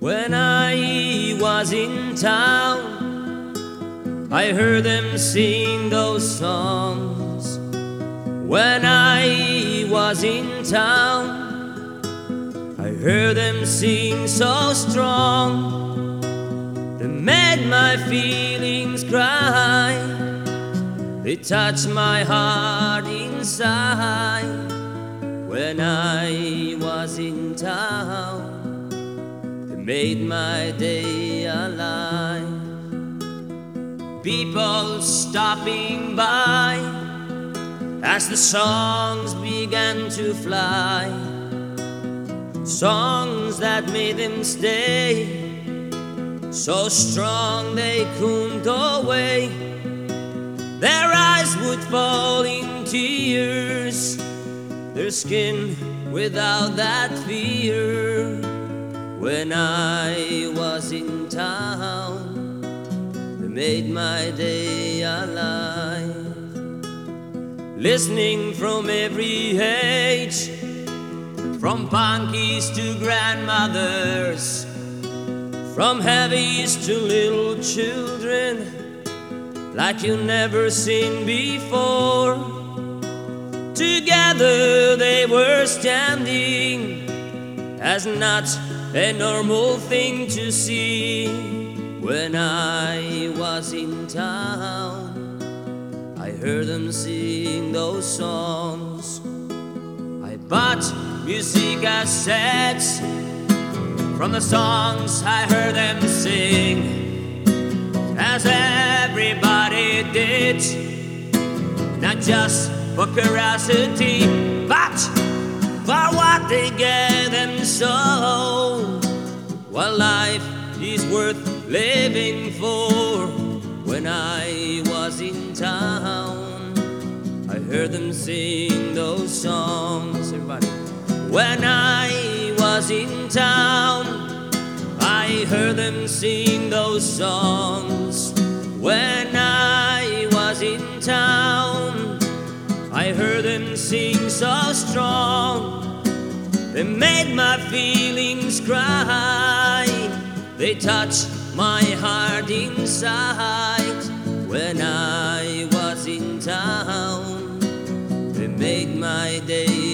When I was in town, I heard them sing those songs. When I was in town, I heard them sing so strong. They made my feelings cry. They touched my heart inside. When I was in town, they made my day alive. People stopping by as the songs began to fly. Songs that made them stay, so strong they couldn't go away. Their eyes would fall in tears, their skin without that fear. When I was in town, they made my day alive. Listening from every age, from punkies to grandmothers, from heavies to little children, like you never seen before. Together they were standing, as not a normal thing to see. When I was in town, I heard them sing those songs. I bought music cassettes from the songs I heard them sing, as everybody did, not just for curiosity, but for what they gave them so. What life is worth living for. When I was in town, I heard them sing those songs. Everybody. When I was in town, I heard them sing those songs. When I was in town, I heard them sing so strong. They made my feelings cry. They touched my heart inside. When I was in town, they made my day